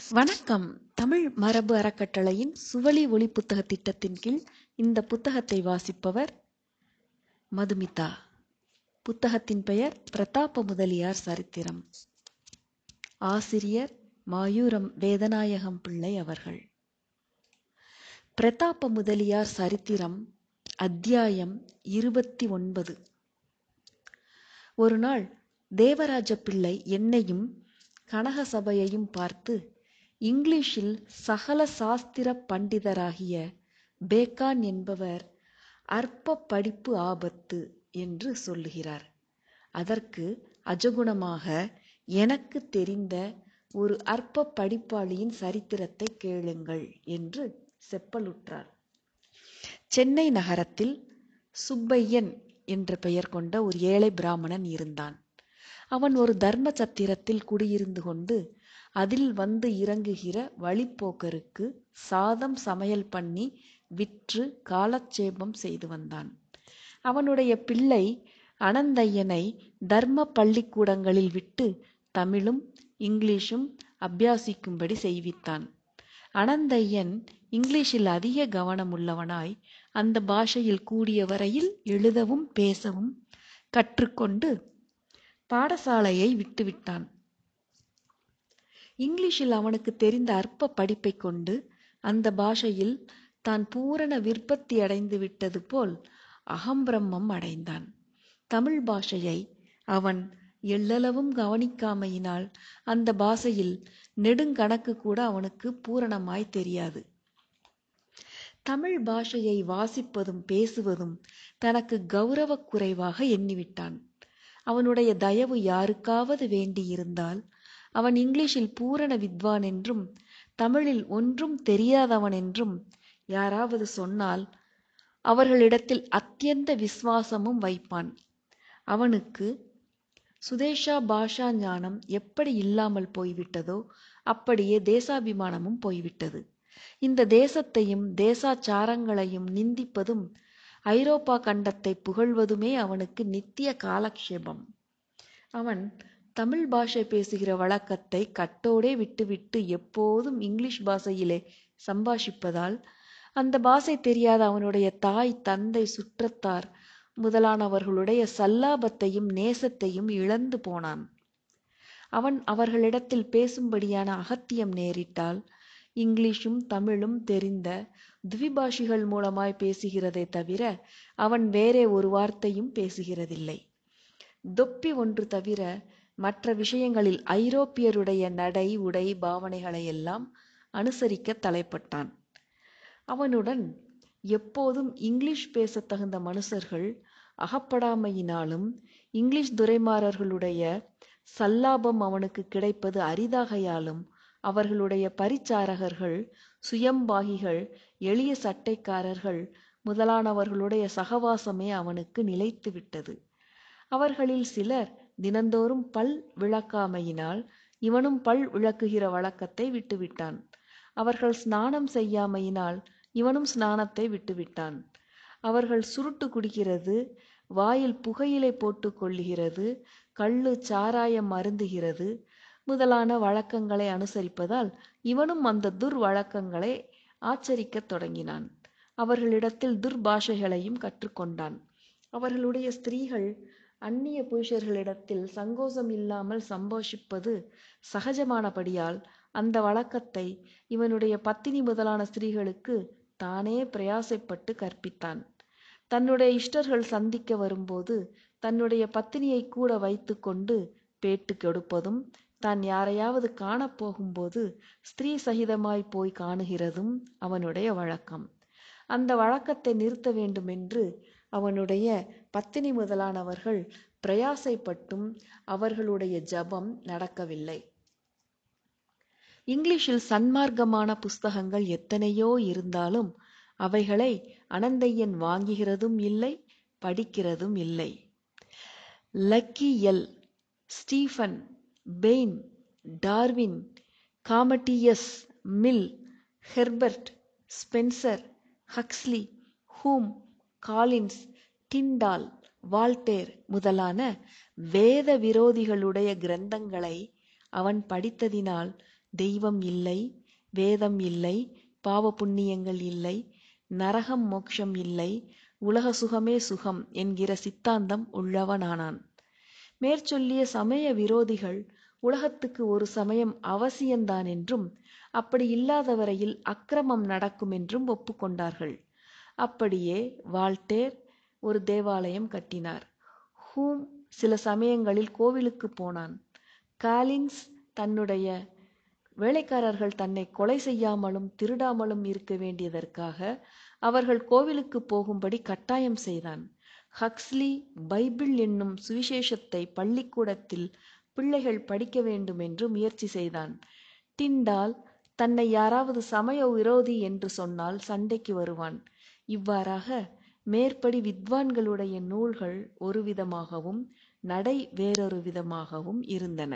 வணக்கம். தமிழ் மரபு அறக்கட்டளையின் சுவழி ஒளி புத்தக திட்டத்தின் கீழ் இந்த புத்தகத்தை வாசிப்பவர் மதுமிதா. புத்தகத்தின் பெயர் பிரதாப முதலியார் சரித்திரம். ஆசிரியர் மாயூரம் வேதநாயகம் பிள்ளை அவர்கள். பிரதாப முதலியார் சரித்திரம், அத்தியாயம் 29. ஒரு நாள் தேவராஜ பிள்ளை என்னையும் கனக சபையையும் பார்த்து, இங்கிலீஷில் சகல சாஸ்திர பண்டிதராகிய பேக்கான் என்பவர் அற்ப படிப்பு ஆபத்து என்று சொல்லுகிறார். அதற்கு அஜகுணமாக, எனக்கு தெரிந்த ஒரு அற்ப படிப்பாளியின் சரித்திரத்தை கேளுங்கள் என்று செப்பலுற்றார். சென்னை நகரத்தில் சுப்பையன் என்ற பெயர் கொண்ட ஒரு ஏழை பிராமணன் இருந்தான். அவன் ஒரு தர்ம சத்திரத்தில் குடியிருந்து கொண்டு அதில் வந்து இறங்குகிற வழிப்போக்கருக்கு சாதம் சமையல் பண்ணி விற்று காலட்சேபம் செய்து வந்தான். அவனுடைய பிள்ளை அனந்தையனை தர்ம பள்ளிக்கூடங்களில் விட்டு தமிழும் இங்கிலீஷும் அபியாசிக்கும்படி செய்வித்தான். அனந்தையன் இங்கிலீஷில் அதிக கவனம் உள்ளவனாய் அந்த பாஷையில் கூடிய வரையில் எழுதவும் பேசவும் கற்றுக்கொண்டு பாடசாலையை விட்டுவிட்டான். இங்கிலீஷில் அவனுக்கு தெரிந்த அற்ப படிப்பை கொண்டு அந்த பாஷையில் தான் பூரண விற்பத்தி அடைந்து விட்டது போல் அகம்பிரம்மம் அடைந்தான். தமிழ் பாஷையை அவன் எள்ளளவும் கவனிக்காமையினால் அந்த பாஷையில் நெடுங்கணக்கு கூட அவனுக்கு பூரணமாய் தெரியாது. தமிழ் பாஷையை வாசிப்பதும் பேசுவதும் தனக்கு கௌரவ குறைவாக எண்ணிவிட்டான். அவனுடைய தயவு யாருக்காவது வேண்டியிருந்தால் அவன் இங்கிலீஷில் பூரண வித்வான் என்றும் தமிழில் ஒன்றும் தெரியாதவன் என்றும் யாராவது சொன்னால் அவர்களிடத்தில் அத்தியந்த விசுவாசமும் வைப்பான். அவனுக்கு சுதேஷா பாஷா ஞானம் எப்படி இல்லாமல் போய்விட்டதோ அப்படியே தேசாபிமானமும் போய்விட்டது. இந்த தேசத்தையும் தேசாச்சாரங்களையும் நிந்திப்பதும் ஐரோப்பா கண்டத்தை புகழ்வதுமே அவனுக்கு நித்திய காலக்ஷேபம். அவன் தமிழ் பாஷை பேசுகிற வழக்கத்தை கட்டோடே விட்டுவிட்டு எப்போதும் இங்கிலீஷ் பாஷையிலே சம்பாஷிப்பதால் அந்த பாஷை தெரியாத அவனுடைய தாய், தந்தை, சுற்றத்தார் முதலானவர்களுடைய சல்லாபத்தையும் நேசத்தையும் இழந்து போனான். அவன் அவர்களிடத்தில் பேசும்படியான அகத்தியம் நேரிட்டால் இங்கிலீஷும் தமிழும் தெரிந்த துவிபாஷிகள் மூலமாய் பேசுகிறதை தவிர அவன் வேறே ஒரு வார்த்தையும் பேசுகிறதில்லை. தொப்பி ஒன்று தவிர மற்ற விஷயங்களில் ஐரோப்பியருடைய நடை, உடை, பாவனைகளையெல்லாம் அனுசரிக்க தலைப்பட்டான். அவனுடன் எப்போதும் இங்கிலீஷ் பேச தகுந்த மனுஷர்கள் அகப்படாமையினாலும் இங்கிலீஷ் துரைமாரர்களுடைய சல்லாபம் அவனுக்கு கிடைப்பது அரிதாகையாலும் அவர்களுடைய பரிச்சாரகர்கள், சுயம்பாகிகள், எளிய சட்டைக்காரர்கள் முதலானவர்களுடைய சகவாசமே அவனுக்கு நிலைத்து விட்டது. அவர்களில் சிலர் தினந்தோறும் பல் விளக்காமையினால் இவனும் பல் விளக்குகிற வழக்கத்தை விட்டுவிட்டான். அவர்கள் ஸ்நானம் செய்யாமையினால் இவனும் ஸ்நானத்தை விட்டுவிட்டான். அவர்கள் சுருட்டு குடிக்கிறது, வாயில் புகையிலை போட்டு கொள்ளுகிறது, கள்ளு சாராயம் அருந்துகிறது முதலான வழக்கங்களை அனுசரிப்பதால் இவனும் அந்த துர்வழக்கங்களை ஆச்சரிக்கத் தொடங்கினான். அவர்களிடத்தில் துர்பாஷைகளையும் கற்றுக்கொண்டான். அவர்களுடைய ஸ்திரீகள் அந்நிய புருஷர்களிடத்தில் சங்கோசம் இல்லாமல் சம்போஷிப்பது சகஜமானபடியால் அந்த வழக்கத்தை இவனுடைய பத்தினி முதலான ஸ்திரீகளுக்கு தானே பிரயாசைப்பட்டு கற்பித்தான். தன்னுடைய இஷ்டர்கள் சந்திக்க வரும்போது தன்னுடைய பத்தினியை கூட வைத்து கொண்டு பேட்டு கெடுப்பதும், தான் யாரையாவது காணப்போகும்போது ஸ்திரீ சகிதமாய் போய் காணுகிறதும் அவனுடைய வழக்கம். அந்த வழக்கத்தை நிறுத்த வேண்டுமென்று அவனுடைய பத்தினி முதலானவர்கள் பிரயாசைப்பட்டும் அவர்களுடைய ஜபம் நடக்கவில்லை. இங்கிலீஷில் சன்மார்க்கமான புஸ்தகங்கள் எத்தனையோ இருந்தாலும் அவைகளை அனந்தையன் வாங்குகிறதும் இல்லை, படிக்கிறதும் இல்லை. Lecky L, Stephen, Bain, Darwin, காமட்டியஸ், Mill, Herbert, Spencer, Huxley, Hume, Collins, Tyndall, Voltaire முதலான வேத விரோதிகளுடைய கிரந்தங்களை அவன் படித்ததினால் தெய்வம் இல்லை, வேதம் இல்லை, பாவ புண்ணியங்கள் இல்லை, நரகம் மோட்சம் இல்லை, உலக சுகமே சுகம் என்கிற சித்தாந்தம் உள்ளவனானான். மேற்சொல்லிய சமய விரோதிகள் உலகத்துக்கு ஒரு சமயம் அவசியம்தான் என்றும் அப்படி இல்லாத வரையில் அக்கிரமம் நடக்கும் என்றும் ஒப்புக்கொண்டார்கள். அப்படியே வால்டேர் ஒரு தேவாலயம் கட்டினார். ஹூம் சில சமயங்களில் கோவிலுக்கு போனான். காலின்ஸ் தன்னுடைய வேலைக்காரர்கள் தன்னை கொலை செய்யாமலும் திருடாமலும் இருக்க வேண்டியதற்காக அவர்கள் கோவிலுக்கு போகும்படி கட்டாயம் செய்தான். ஹக்ஸ்லி பைபிள் என்னும் சுவிசேஷத்தை பள்ளிக்கூடத்தில் பிள்ளைகள் படிக்க வேண்டும் என்று முயற்சி செய்தான். டிண்டால் தன்னை யாராவது சமய விரோதி என்று சொன்னால் சண்டைக்கு வருவான். இவ்வாறாக மேற்படி வித்வான்களுடைய நூல்கள் ஒரு விதமாகவும் நடை வேறொரு விதமாகவும் இருந்தன.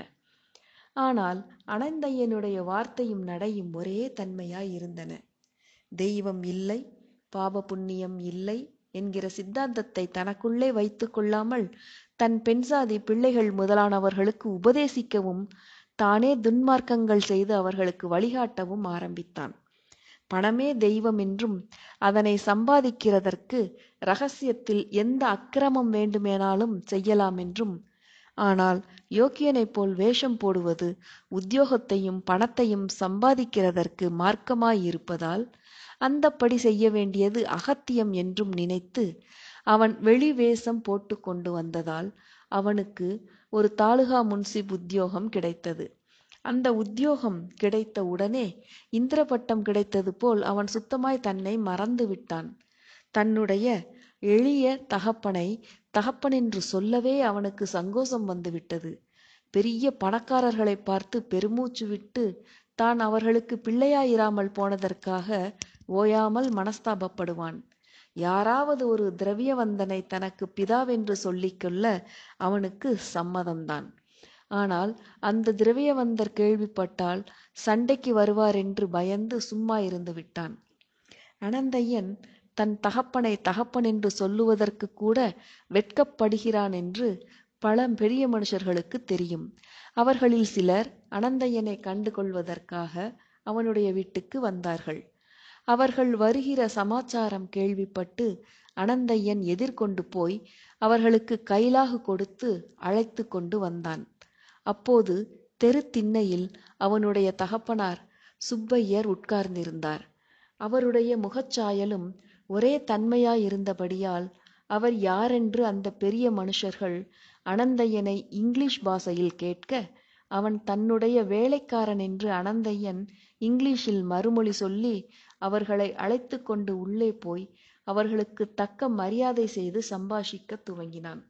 ஆனால் அனந்தையனுடைய வார்த்தையும் நடையும் ஒரே தன்மையாய் இருந்தன. தெய்வம் இல்லை, பாப புண்ணியம் இல்லை என்கிற சித்தாந்தத்தை தனக்குள்ளே வைத்து கொள்ளாமல் தன் பெண்சாதி பிள்ளைகள் முதலானவர்களுக்கு உபதேசிக்கவும் தானே துன்மார்க்கங்கள் செய்து அவர்களுக்கு வழிகாட்டவும் ஆரம்பித்தான். பணமே தெய்வம் என்றும் அதனை சம்பாதிக்கிறதற்கு இரகசியத்தில் எந்த அக்கிரமம் வேண்டுமேனாலும் செய்யலாம் என்றும், ஆனால் யோக்கியனைப் போல் வேஷம் போடுவது உத்தியோகத்தையும் பணத்தையும் சம்பாதிக்கிறதற்கு மார்க்கமாயிருப்பதால் அந்தப்படி செய்ய வேண்டியது அகத்தியம் என்றும் நினைத்து அவன் வெளி வேஷம் போட்டு கொண்டு வந்ததால் அவனுக்கு ஒரு தாலுகா முன்சிப் உத்தியோகம் கிடைத்தது. அந்த உத்தியோகம் கிடைத்த உடனே இந்திரபட்டம் கிடைத்தது போல் அவன் சுத்தமாய் தன்னை மறந்து விட்டான். தன்னுடைய எளிய தகப்பனை தகப்பனென்று சொல்லவே அவனுக்கு சங்கோசம் வந்துவிட்டது. பெரிய பணக்காரர்களை பார்த்து பெருமூச்சு விட்டு தான் அவர்களுக்கு பிள்ளையாயிராமல் போனதற்காக ஓயாமல் மனஸ்தாபப்படுவான். யாராவது ஒரு திரவியவந்தனை தனக்கு பிதாவென்று சொல்லிக்கொள்ள அவனுக்கு சம்மதம்தான். ஆனால் அந்த திரவியவந்தர் கேள்விப்பட்டால் சண்டைக்கு வருவார் என்று பயந்து சும்மா இருந்து விட்டான். அனந்தையன் தன் தகப்பனை தகப்பன் என்று சொல்லுவதற்கு கூட வெட்கப்படுகிறான் என்று பல பெரிய மனுஷர்களுக்கு தெரியும். அவர்களில் சிலர் அனந்தையனை கண்டு கொள்வதற்காக அவனுடைய வீட்டுக்கு வந்தார்கள். அவர்கள் வருகிற சமாச்சாரம் கேள்விப்பட்டு அனந்தையன் எதிர்கொண்டு போய் அவர்களுக்கு கைலாகு கொடுத்து அழைத்து கொண்டு வந்தான். அப்போது தெரு திண்ணையில் அவனுடைய தகப்பனார் சுப்பையர் உட்கார்ந்திருந்தார். அவருடைய முகச்சாயலும் ஒரே தன்மையாயிருந்தபடியால் அவர் யாரென்று அந்த பெரிய மனுஷர்கள் அனந்தையனை இங்கிலீஷ் பாஷையில் கேட்க, அவன் தன்னுடைய வேலைக்காரன் என்று அனந்தையன் இங்கிலீஷில் மறுமொழி சொல்லி அவர்களை அழைத்து கொண்டு உள்ளே போய் அவர்களுக்கு தக்க மரியாதை செய்து சம்பாஷிக்க துவங்கினான்.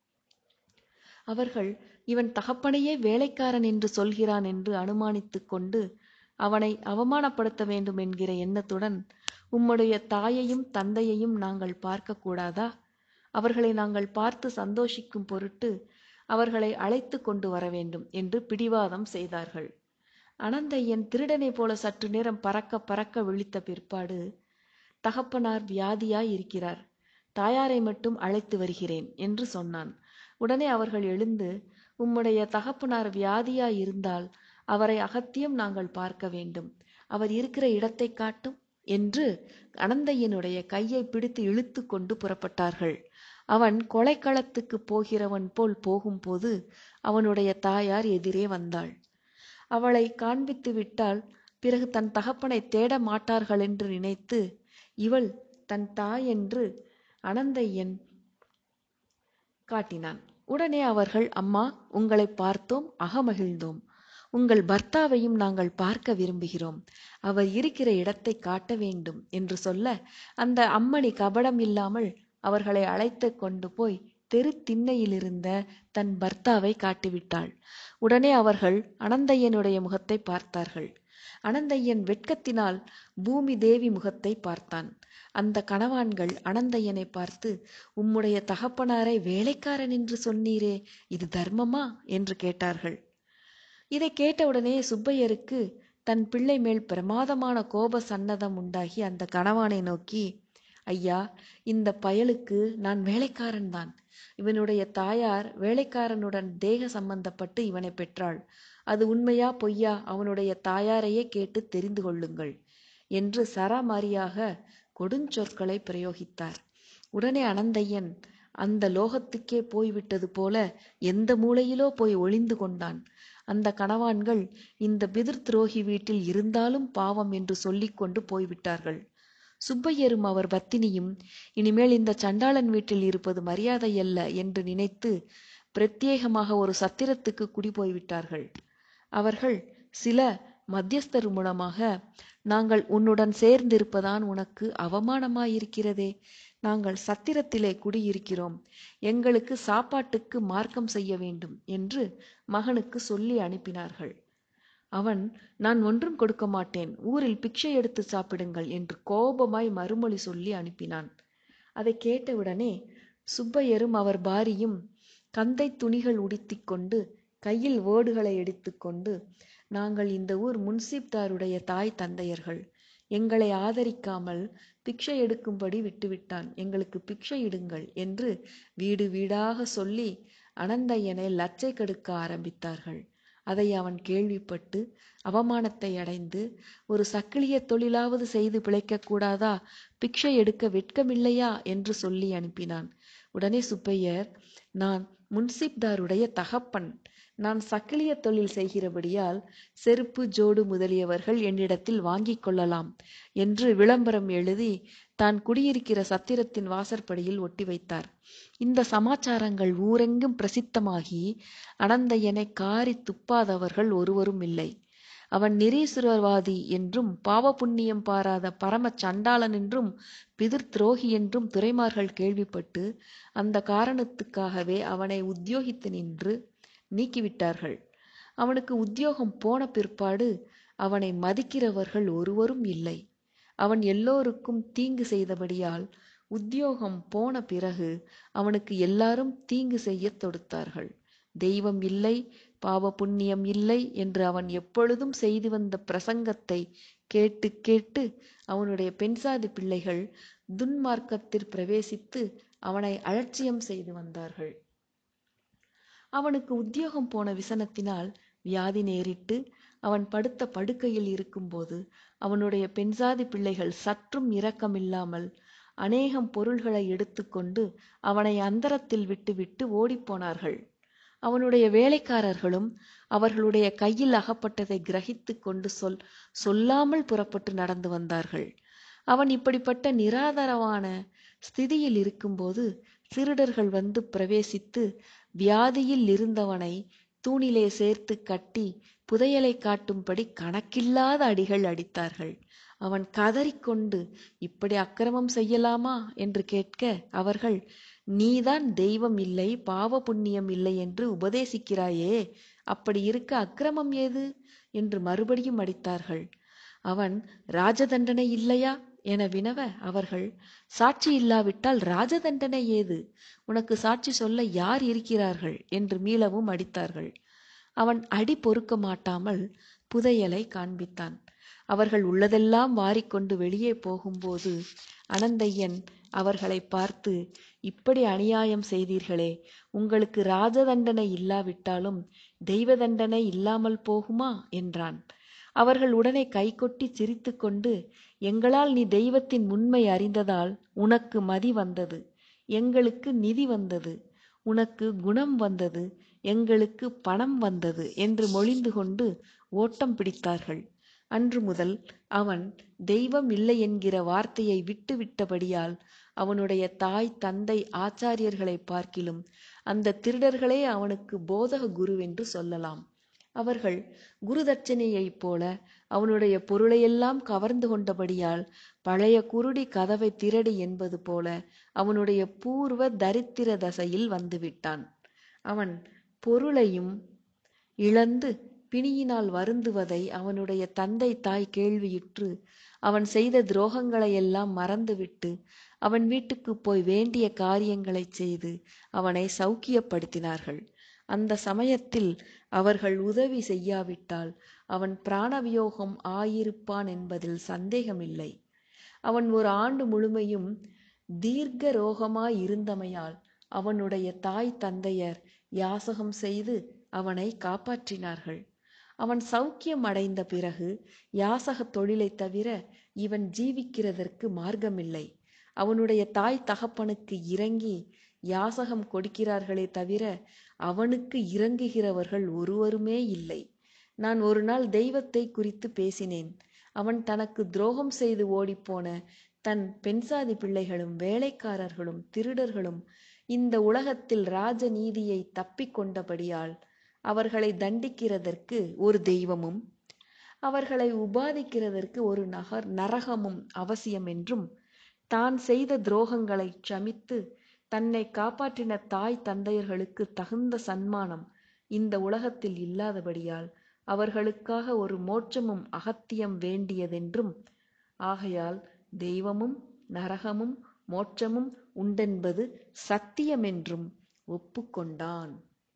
அவர்கள் இவன் தகப்பனையே வேலைக்காரன் என்று சொல்கிறான் என்று அனுமானித்து கொண்டு அவனை அவமானப்படுத்த வேண்டும் என்கிற எண்ணத்துடன், உம்முடைய தாயையும் தந்தையையும் நாங்கள் பார்க்க கூடாதா? அவர்களை நாங்கள் பார்த்து சந்தோஷிக்கும் பொருட்டு அவர்களை அழைத்து கொண்டு வர வேண்டும் என்று பிடிவாதம் செய்தார்கள். அனந்தையன் திருடனை போல சற்று நேரம் பறக்க பறக்க விழித்த பிற்பாடு, தகப்பனார் வியாதியாய் இருக்கிறார், தாயாரை மட்டும் அழைத்து வருகிறேன் என்று சொன்னான். உடனே அவர்கள் எழுந்து, உம்முடைய தகப்பனார் வியாதியாய் இருந்தால் அவரை அகத்தியம் நாங்கள் பார்க்க வேண்டும், அவர் இருக்கிற இடத்தை காட்டும் என்று அனந்தையனுடைய கையை பிடித்து இழுத்து கொண்டு புறப்பட்டார்கள். அவன் கொலைக்களத்துக்கு போகிறவன் போல் போகும்போது அவனுடைய தாயார் எதிரே வந்தாள். அவளை காண்பித்து விட்டால் பிறகு தன் தகப்பனை தேட மாட்டார்கள் என்று நினைத்து இவள் தன் தாய் என்று அனந்தையன் காட்டினான். உடனே அவர்கள், அம்மா, உங்களை பார்த்தோம், அகமகிழ்ந்தோம். உங்கள் பர்த்தாவையும் நாங்கள் பார்க்க விரும்புகிறோம், அவர் இருக்கிற இடத்தை காட்ட வேண்டும் என்று சொல்ல, அந்த அம்மணி கபடம் இல்லாமல் அவர்களை அழைத்து கொண்டு போய் தெரு திண்ணையிலிருந்த தன் பர்த்தாவை காட்டிவிட்டாள். உடனே அவர்கள் அனந்தையனுடைய முகத்தை பார்த்தார்கள். அனந்தையன் வெட்கத்தினால் பூமி தேவி முகத்தை பார்த்தான். அந்த கணவான்கள் அனந்தையனை பார்த்து, உம்முடைய தகப்பனாரை வேலைக்காரன் என்று சொன்னீரே, இது தர்மமா என்று கேட்டார்கள். இதை கேட்டவுடனே சுப்பையருக்கு தன் பிள்ளை மேல் பிரமாதமான கோப சன்னதம் உண்டாகி அந்த கணவானை நோக்கி, ஐயா, இந்த பயலுக்கு நான் வேலைக்காரன்தான். இவனுடைய தாயார் வேலைக்காரனுடன் தேக சம்பந்தப்பட்டு இவனை பெற்றாள். அது உண்மையா பொய்யா அவனுடைய தாயாரையே கேட்டு தெரிந்து கொள்ளுங்கள் என்று சராமாரியாக கொடுஞ்சொற்களை பிரயோகித்தார். உடனே அனந்தையன் அந்த லோகத்துக்கே போய்விட்டது போல எந்த மூலையிலோ போய் ஒளிந்து கொண்டான். அந்த கணவான்கள் இந்த பிதிர் துரோகி வீட்டில் இருந்தாலும் பாவம் என்று சொல்லிக் கொண்டு போய்விட்டார்கள். சுப்பையரும் அவர் பத்தினியும் இனிமேல் இந்த சண்டாளன் வீட்டில் இருப்பது மரியாதையல்ல என்று நினைத்து பிரத்யேகமாக ஒரு சத்திரத்துக்கு குடி போய்விட்டார்கள். அவர்கள் சில மத்தியஸ்தர் மூலமாக, நாங்கள் உன்னுடன் சேர்ந்திருப்பதான் உனக்கு அவமானமாயிருக்கிறதே, நாங்கள் சத்திரத்திலே குடியிருக்கிறோம், எங்களுக்கு சாப்பாட்டுக்கு மார்க்கம் செய்ய வேண்டும் என்று மகனுக்கு சொல்லி அனுப்பினார்கள். அவன், நான் ஒன்றும் கொடுக்க மாட்டேன், ஊரில் பிக்ஷை எடுத்து சாப்பிடுங்கள் என்று கோபமாய் மறுமொழி சொல்லி அனுப்பினான். அதை கேட்டவுடனே சுப்பையரும் அவர் பாரியும் கந்தை துணிகள் உடுத்திக்கொண்டு கையில் ஓடுகளை எடுத்துக்கொண்டு, நாங்கள் இந்த ஊர் முன்சிப்தாருடைய தாய் தந்தையர்கள், எங்களை ஆதரிக்காமல் பிக்ஷை எடுக்கும்படி விட்டுவிட்டான், எங்களுக்கு பிக்ஷை இடுங்கள் என்று வீடு வீடாக சொல்லி அனந்தையனை லச்சை கெடுக்க ஆரம்பித்தார்கள். அதை அவன் கேள்விப்பட்டு அவமானத்தை அடைந்து, ஒரு சக்கிலிய தொழிலாவது செய்து பிழைக்கக்கூடாதா, பிக்ஷை எடுக்க வெட்கமில்லையா என்று சொல்லி அனுப்பினான். உடனே சுப்பையர், நான் முன்சிப்தாருடைய தகப்பன், நான் சக்கிலிய தொழில் செய்கிறபடியால் செருப்பு ஜோடு முதலியவர்கள் என்னிடத்தில் வாங்கிக் கொள்ளலாம் என்று விளம்பரம் எழுதி தான் குடியிருக்கிற சத்திரத்தின் வாசற்படியில் ஒட்டி வைத்தார். இந்த சமாச்சாரங்கள் ஊரெங்கும் பிரசித்தமாகி அனந்தையனை காரி துப்பாதவர்கள் ஒருவரும் இல்லை. அவன் நிரீசுரவாதி என்றும் பாவ புண்ணியம் பாராத பரம சண்டாளன் என்றும் பிதிர் துரோகி என்றும் துரைமார்கள் கேள்விப்பட்டு அந்த காரணத்துக்காகவே அவனை உத்தியோகித்து நின்று நீக்கிவிட்டார்கள். அவனுக்கு உத்தியோகம் போன பிற்பாடு அவனை மதிக்கிறவர்கள் ஒருவரும் இல்லை. அவன் எல்லோருக்கும் தீங்கு செய்தபடியால் உத்தியோகம் போன பிறகு அவனுக்கு எல்லாரும் தீங்கு செய்ய தொடுத்தார்கள். தெய்வம் இல்லை, பாவ புண்ணியம் இல்லை என்று அவன் எப்பொழுதும் செய்து வந்த பிரசங்கத்தை கேட்டு கேட்டு அவனுடைய பெண்சாதி பிள்ளைகள் துன்மார்க்கத்தில் பிரவேசித்து அவனை அலட்சியம் செய்து வந்தார்கள். அவனுக்கு உத்தியோகம் போன விசனத்தினால் வியாதி நேரிட்டு அவன் படுத்த படுக்கையில் இருக்கும்போது அவனுடைய பெண்சாதி பிள்ளைகள் சற்றும் இரக்கமில்லாமல் அநேகம் பொருள்களை எடுத்துக்கொண்டு அவனை அந்தரத்தில் விட்டுவிட்டு ஓடிப்போனார்கள். அவனுடைய வேலைக்காரர்களும் அவர்களுடைய கையில் அகப்பட்டதை கிரகித்து கொண்டு சொல்லாமல் புறப்பட்டு நடந்து வந்தார்கள். அவன் இப்படிப்பட்ட நிராதரவான ஸ்திதியில் இருக்கும்போது திருடர்கள் வந்து பிரவேசித்து வியாதியில் இருந்தவனை தூணிலே சேர்த்து கட்டி புதையலை காட்டும்படி கணக்கில்லாத அடிகள் அடித்தார்கள். அவன் கதறிக்கொண்டு, இப்படி அக்கிரமம் செய்யலாமா என்று கேட்க அவர்கள், நீதான் தெய்வம் இல்லை, பாவ புண்ணியம் இல்லை என்று உபதேசிக்கிறாயே, அப்படி இருக்க அக்கிரமம் ஏது என்று மறுபடியும் அடித்தார்கள். அவன், ராஜதண்டனை இல்லையா என வினவ அவர்கள், சாட்சி இல்லாவிட்டால் ராஜதண்டனை ஏது, உனக்கு சாட்சி சொல்ல யார் இருக்கிறார்கள் என்று மீளவும் அடித்தார்கள். அவன் அடி பொறுக்க மாட்டாமல் புதையலை காண்பித்தான். அவர்கள் உள்ளதெல்லாம் வாரிக்கொண்டு வெளியே போகும்போது அனந்தையன் அவர்களை பார்த்து, இப்படி அநியாயம் செய்தீர்களே, உங்களுக்கு ராஜதண்டனை இல்லாவிட்டாலும் தெய்வ தண்டனை இல்லாமல் போகுமா என்றான். அவர்கள் உடனே கைகொட்டி சிரித்து கொண்டு, எங்களால் நீ தெய்வத்தின் உண்மை அறிந்ததால் உனக்கு மதி வந்தது, எங்களுக்கு நிதி வந்தது, உனக்கு குணம் வந்தது, எங்களுக்கு பணம் வந்தது என்று மொழிந்து கொண்டு ஓட்டம் பிடித்தார்கள். அன்று முதல் அவன் தெய்வம் இல்லை என்கிற வார்த்தையை விட்டு விட்டபடியால் அவனுடைய தாய் தந்தை ஆச்சாரியர்களை பார்க்கிலும் அந்த திருடர்களே அவனுக்கு போதக குருவென்று சொல்லலாம். அவர்கள் குரு தட்சணையைப் போல அவனுடைய பொருளையெல்லாம் கவர்ந்து கொண்டபடியால் பழைய குருடி கதவை திரடி என்பது போல அவனுடைய பூர்வ தரித்திர தசையில் வந்துவிட்டான். அவன் பொருளையும் இழந்து பிணியினால் வருந்துவதை அவனுடைய தந்தை தாய் கேள்வியுற்று அவன் செய்த துரோகங்களையெல்லாம் மறந்துவிட்டு அவன் வீட்டுக்கு போய் வேண்டிய காரியங்களை செய்து அவனை சௌக்கியப்படுத்தினார்கள். அந்த சமயத்தில் அவர்கள் உதவி செய்யாவிட்டால் அவன் பிராணவியோகம் ஆயிருப்பான் என்பதில் சந்தேகமில்லை. அவன் ஒரு ஆண்டு முழுமையும் தீர்க்க ரோகமாயிருந்தமையால் அவனுடைய தாய் தந்தையர் யாசகம் செய்து அவனை காப்பாற்றினார்கள். அவன் சௌக்கியம் அடைந்த பிறகு யாசக தொழிலை தவிர இவன் ஜீவிக்கிறதற்கு மார்க்கமில்லை. அவனுடைய தாய் தகப்பனுக்கு இறங்கி யாசகம் கொடுக்கிறார்களே தவிர அவனுக்கு இறங்குகிறவர்கள் ஒருவருமே இல்லை. நான் ஒரு நாள் தெய்வத்தை குறித்து பேசினேன். அவன் தனக்கு துரோகம் செய்து ஓடிப்போன தன் பெண்சாதி பிள்ளைகளும் வேலைக்காரர்களும் திருடர்களும் இந்த உலகத்தில் ராஜநீதியை தப்பிக்கொண்டபடியால் அவர்களை தண்டிக்கிறதற்கு ஒரு தெய்வமும் அவர்களை உபாதிக்கிறதற்கு ஒரு நரகமும் அவசியம் என்றும், தான் செய்த துரோகங்களை சமித்து தன்னை காப்பாற்றின தாய் தந்தையர்களுக்கு தகுந்த சன்மானம் இந்த உலகத்தில் இல்லாதபடியால் அவர்களுக்காக ஒரு மோட்சமும் அகத்தியம் வேண்டியதென்றும், ஆகையால் தெய்வமும் நரகமும் மோட்சமும் உண்டென்பது சத்தியமென்றும் ஒப்புக்கொண்டான்.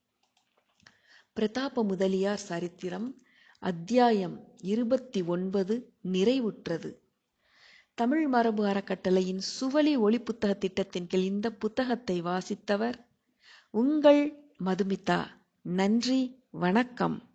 பிரதாப முதலியார் சரித்திரம் அத்தியாயம் 29 நிறைவுற்றது. தமிழ் மரபு அறக்கட்டளையின் சுவழி ஒளி புத்தக திட்டத்தின் கீழ் இந்த புத்தகத்தை வாசித்தவர் உங்கள் மதுமிதா. நன்றி, வணக்கம்.